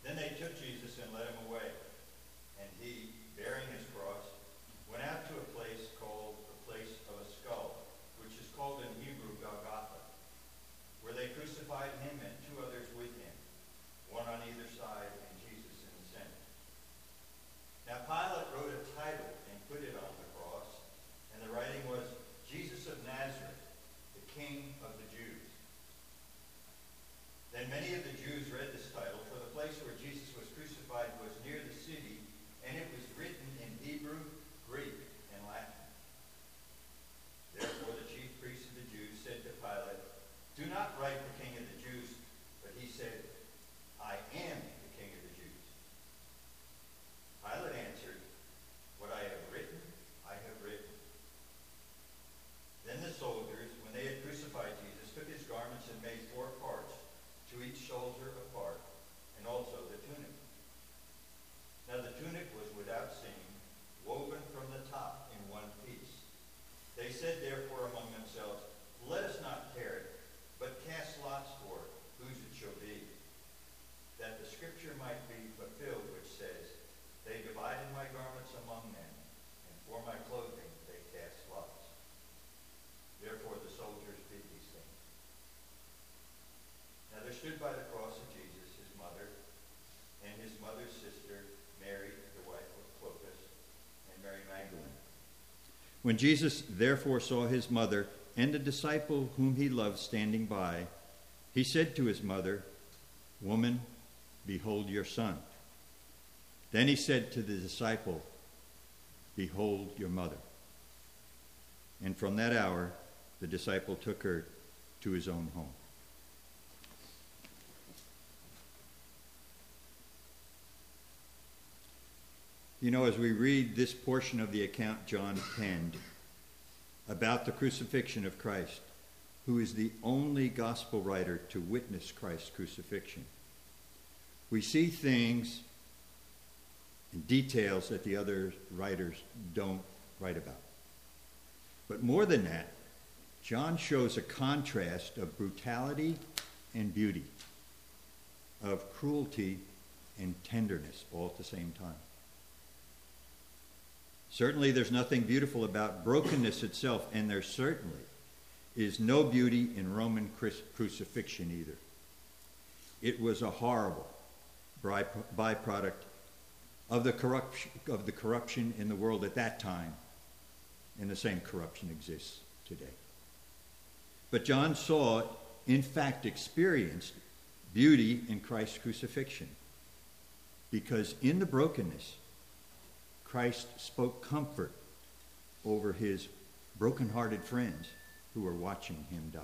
Then they took Jesus and led him away. And he, bearing his cross, went out to a place called the place of a skull, which is called in Hebrew Golgotha, where they crucified him and two others with him, one on either side and Jesus in the center. Now Pilate wrote a title and put it on the cross, and the writing was, Jesus of Nazareth, the King of the Jews. Then many of the Jews read this title, for the place where Jesus was crucified was near the city, and it was written in Hebrew, Greek, and Latin. Therefore the chief priests of the Jews said to Pilate, do not write the King of the Jews, but he said, I am the King of the Jews. Pilate answered, what I have written, I have written. Then the soldiers, when they had crucified Jesus, took his garments and made 4 parts, to each soldier a part, and also the tunic. Now the tunic was without seam, woven from the top in one piece. They said therefore among themselves, let us not tear it, but cast lots for it, whose it shall be, that the scripture might be fulfilled, which says, they divided my garments among them, and for my clothing they cast lots. Therefore the soldiers did these things. Now there stood by the cross of Jesus his mother, and his mother's sister, Mary, the wife of Clopas, and Mary Magdalene. When Jesus therefore saw his mother and the disciple whom he loved standing by, he said to his mother, woman, behold your son. Then he said to the disciple, behold your mother. And from that hour, the disciple took her to his own home. You know, as we read this portion of the account John penned about the crucifixion of Christ, who is the only gospel writer to witness Christ's crucifixion, we see things and details that the other writers don't write about. But more than that, John shows a contrast of brutality and beauty, of cruelty and tenderness all at the same time. Certainly there's nothing beautiful about brokenness itself, and there certainly is no beauty in Roman crucifixion either. It was a horrible byproduct of the corruption in the world at that time, and the same corruption exists today. But John saw, in fact experienced, beauty in Christ's crucifixion, because in the brokenness, Christ spoke comfort over his broken-hearted friends who were watching him die.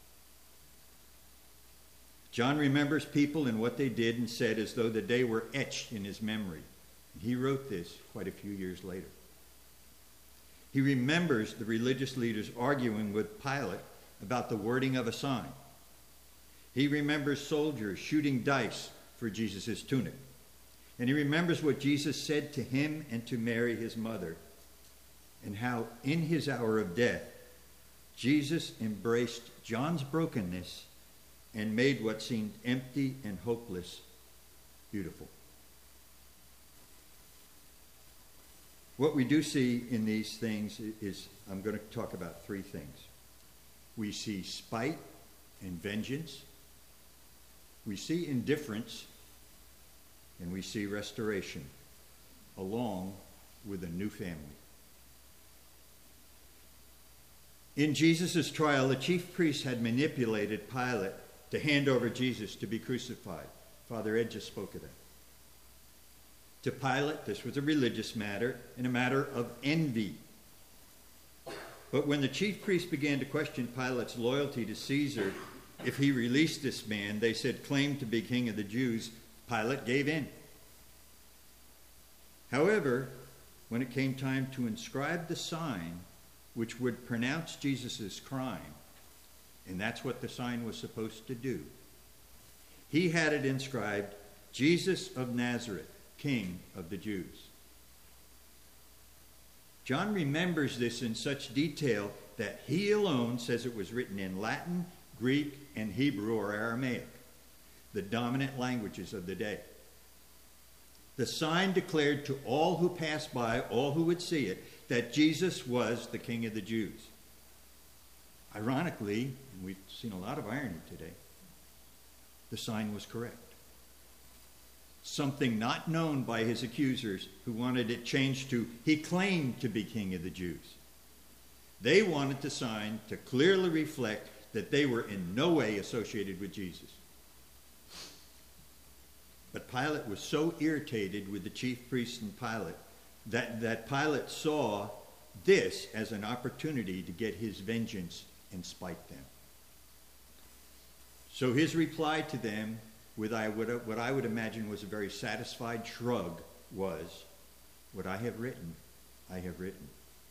John remembers people and what they did and said as though the day were etched in his memory. He wrote this quite a few years later. He remembers the religious leaders arguing with Pilate about the wording of a sign. He remembers soldiers shooting dice for Jesus' tunic. And he remembers what Jesus said to him and to Mary, his mother, and how in his hour of death, Jesus embraced John's brokenness and made what seemed empty and hopeless beautiful. What we do see in these things is, I'm going to talk about 3 things. We see spite and vengeance. We see indifference. And we see restoration, along with a new family. In Jesus' trial, the chief priests had manipulated Pilate to hand over Jesus to be crucified. Father Ed just spoke of that. To Pilate, this was a religious matter and a matter of envy. But when the chief priests began to question Pilate's loyalty to Caesar, if he released this man, they said, claimed to be king of the Jews, Pilate gave in. However, when it came time to inscribe the sign which would pronounce Jesus' crime, and that's what the sign was supposed to do, he had it inscribed, Jesus of Nazareth, King of the Jews. John remembers this in such detail that he alone says it was written in Latin, Greek, and Hebrew or Aramaic, the dominant languages of the day. The sign declared to all who passed by, all who would see it, that Jesus was the King of the Jews. Ironically, and we've seen a lot of irony today, the sign was correct. Something not known by his accusers who wanted it changed to, he claimed to be King of the Jews. They wanted the sign to clearly reflect that they were in no way associated with Jesus. But Pilate was so irritated with the chief priests and Pilate that Pilate saw this as an opportunity to get his vengeance and spite them. So his reply to them, with what I would imagine was a very satisfied shrug, was, "What I have written, I have written."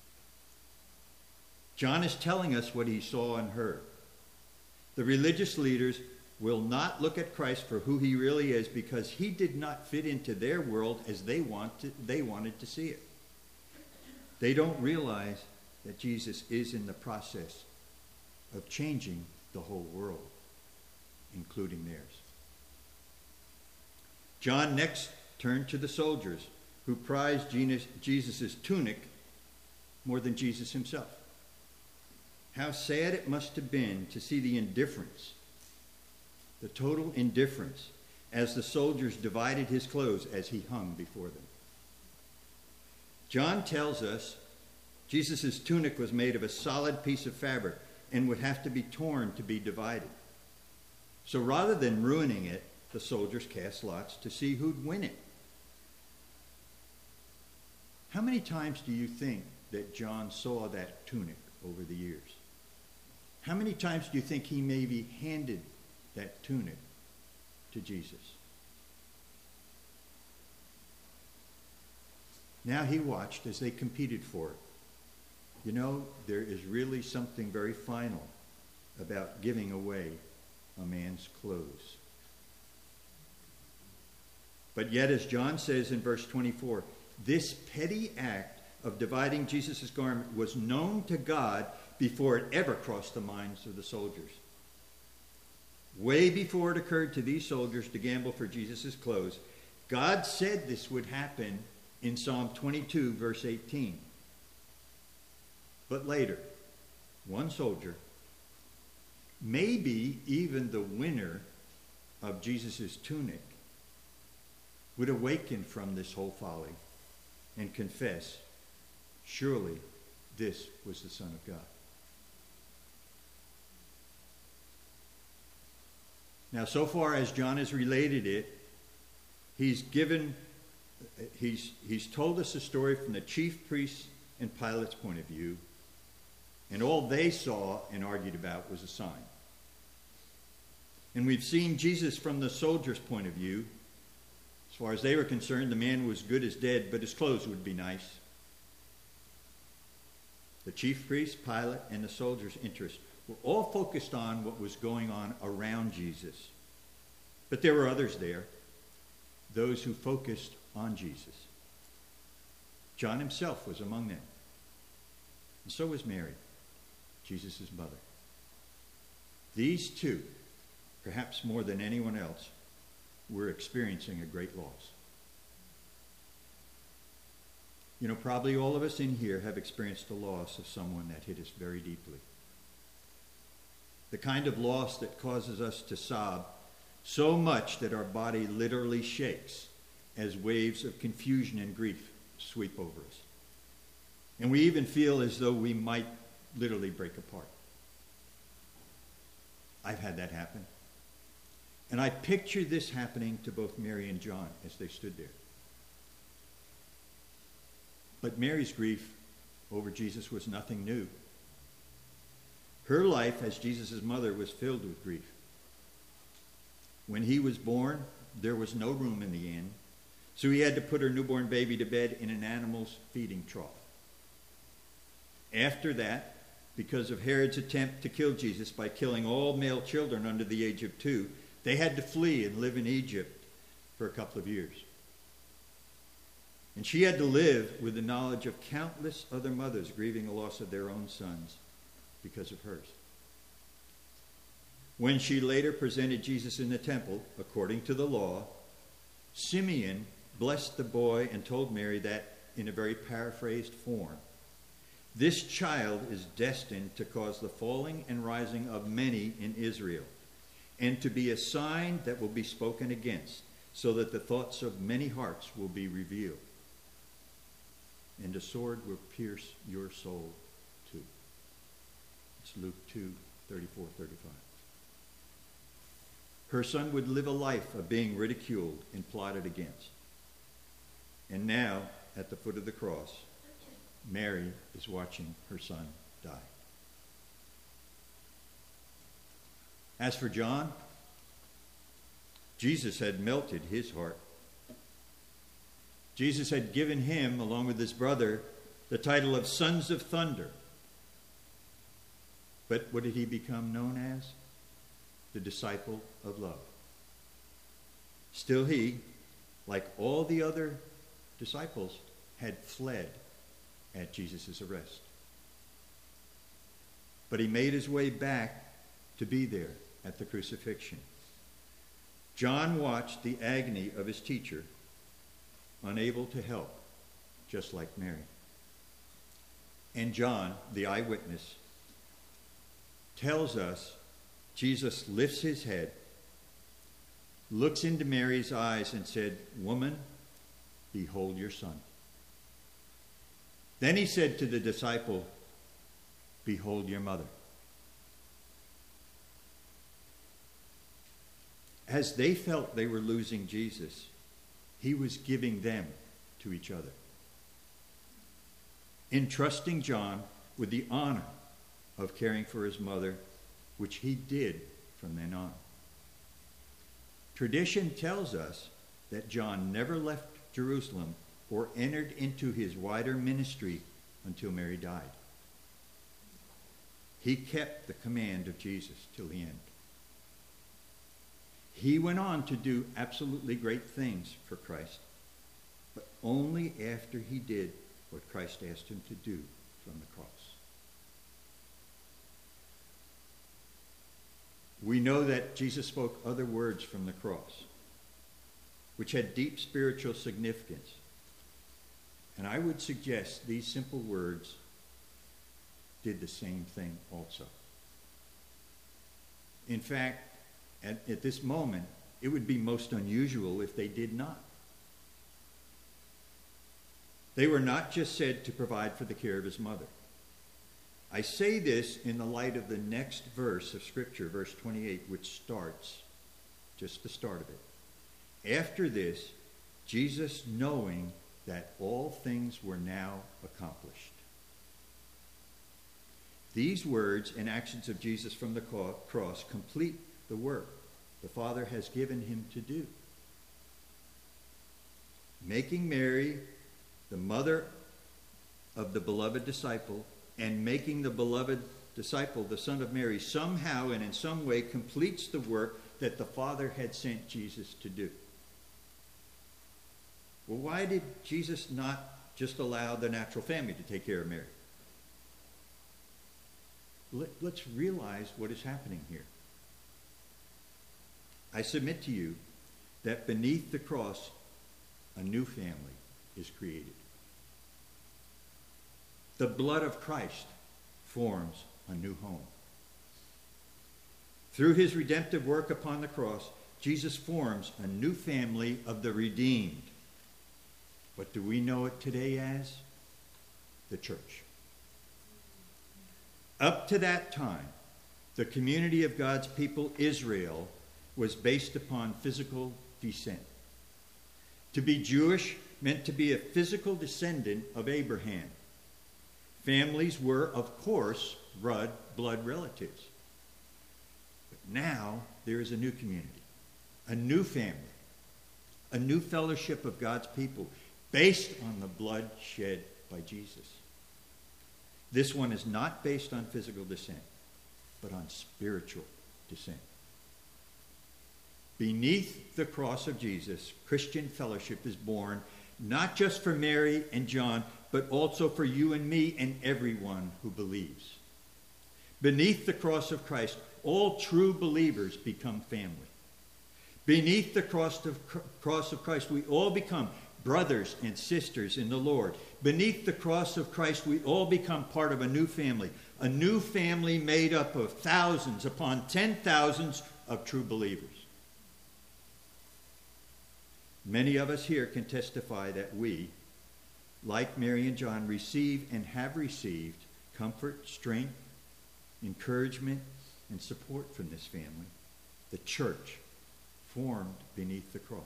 John is telling us what he saw and heard. The religious leaders will not look at Christ for who he really is because he did not fit into their world as they wanted to see it. They don't realize that Jesus is in the process of changing the whole world, including theirs. John next turned to the soldiers who prized Jesus' tunic more than Jesus himself. How sad it must have been to see the indifference, the total indifference, as the soldiers divided his clothes as he hung before them. John tells us Jesus' tunic was made of a solid piece of fabric and would have to be torn to be divided. So rather than ruining it, the soldiers cast lots to see who'd win it. How many times do you think that John saw that tunic over the years? How many times do you think he maybe handed that tunic to Jesus? Now he watched as they competed for it. You know, there is really something very final about giving away a man's clothes. But yet, as John says in verse 24, this petty act of dividing Jesus' garment was known to God before it ever crossed the minds of the soldiers. Way before it occurred to these soldiers to gamble for Jesus' clothes, God said this would happen in Psalm 22, verse 18. But later, one soldier, maybe even the winner of Jesus' tunic, would awaken from this whole folly and confess, surely this was the Son of God. Now, so far as John has related it, he's told us a story from the chief priests and Pilate's point of view, and all they saw and argued about was a sign. And we've seen Jesus from the soldiers' point of view. As far as they were concerned, the man was good as dead, but his clothes would be nice. The chief priest, Pilate, and the soldiers' interests were all focused on what was going on around Jesus. But there were others there, those who focused on Jesus. John himself was among them. And so was Mary, Jesus' mother. These two, perhaps more than anyone else, were experiencing a great loss. You know, probably all of us in here have experienced the loss of someone that hit us very deeply. The kind of loss that causes us to sob so much that our body literally shakes as waves of confusion and grief sweep over us. And we even feel as though we might literally break apart. I've had that happen. And I picture this happening to both Mary and John as they stood there. But Mary's grief over Jesus was nothing new. Her life as Jesus' mother was filled with grief. When he was born, there was no room in the inn, so he had to put her newborn baby to bed in an animal's feeding trough. After that, because of Herod's attempt to kill Jesus by killing all male children under the age of 2, they had to flee and live in Egypt for a couple of years. And she had to live with the knowledge of countless other mothers grieving the loss of their own sons because of hers. When she later presented Jesus in the temple, according to the law, Simeon blessed the boy and told Mary that in a very paraphrased form. This child is destined to cause the falling and rising of many in Israel, and to be a sign that will be spoken against, so that the thoughts of many hearts will be revealed. And a sword will pierce your soul too. It's Luke 2:34-35. Her son would live a life of being ridiculed and plotted against. And now, at the foot of the cross, Mary is watching her son die. As for John, Jesus had melted his heart. Jesus had given him, along with his brother, the title of Sons of Thunder. But what did he become known as? The disciple of love. Still he, like all the other disciples, had fled at Jesus' arrest. But he made his way back to be there at the crucifixion. John watched the agony of his teacher, unable to help, just like Mary. And John, the eyewitness, tells us Jesus lifts his head, looks into Mary's eyes, and said, "Woman, behold your son." Then he said to the disciple, "Behold your mother." As they felt they were losing Jesus, he was giving them to each other, entrusting John with the honor of caring for his mother, which he did from then on. Tradition tells us that John never left Jerusalem or entered into his wider ministry until Mary died. He kept the command of Jesus till the end. He went on to do absolutely great things for Christ, but only after he did what Christ asked him to do from the cross. We know that Jesus spoke other words from the cross, which had deep spiritual significance. And I would suggest these simple words did the same thing also. In fact, at this moment, it would be most unusual if they did not. They were not just said to provide for the care of his mother. I say this in the light of the next verse of Scripture, verse 28, which starts, just the start of it. After this, Jesus, knowing that all things were now accomplished. These words and actions of Jesus from the cross complete the work the Father has given him to do. Making Mary the mother of the beloved disciple, and making the beloved disciple the son of Mary, somehow and in some way completes the work that the Father had sent Jesus to do. Well, why did Jesus not just allow the natural family to take care of Mary? Let's realize what is happening here. I submit to you that beneath the cross, a new family is created. The blood of Christ forms a new home. Through his redemptive work upon the cross, Jesus forms a new family of the redeemed. What do we know it today as? The church. Up to that time, the community of God's people, Israel, was based upon physical descent. To be Jewish meant to be a physical descendant of Abraham. Families were, of course, blood relatives. But now there is a new community, a new family, a new fellowship of God's people based on the blood shed by Jesus. This one is not based on physical descent, but on spiritual descent. Beneath the cross of Jesus, Christian fellowship is born, not just for Mary and John, but also for you and me and everyone who believes. Beneath the cross of Christ, all true believers become family. Beneath the cross of Christ, we all become brothers and sisters in the Lord. Beneath the cross of Christ, we all become part of a new family made up of thousands upon 10,000s of true believers. Many of us here can testify that we, like Mary and John, receive and have received comfort, strength, encouragement, and support from this family, the church formed beneath the cross.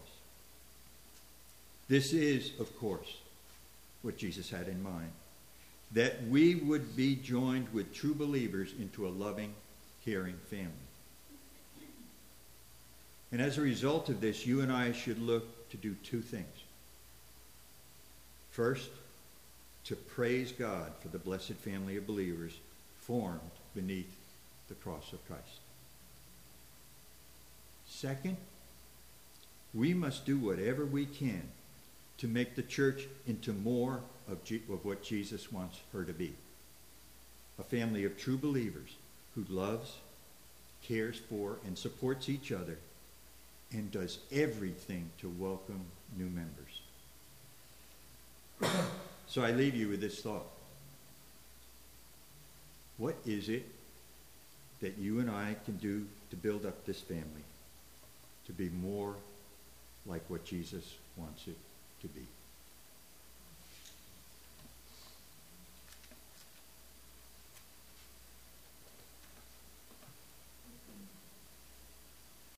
This is, of course, what Jesus had in mind, that we would be joined with true believers into a loving, caring family. And as a result of this, you and I should look to do two things. First, to praise God for the blessed family of believers formed beneath the cross of Christ. Second, we must do whatever we can to make the church into more of what Jesus wants her to be. A family of true believers who loves, cares for, and supports each other, and does everything to welcome new members. So I leave you with this thought. What is it that you and I can do to build up this family to be more like what Jesus wants it to be?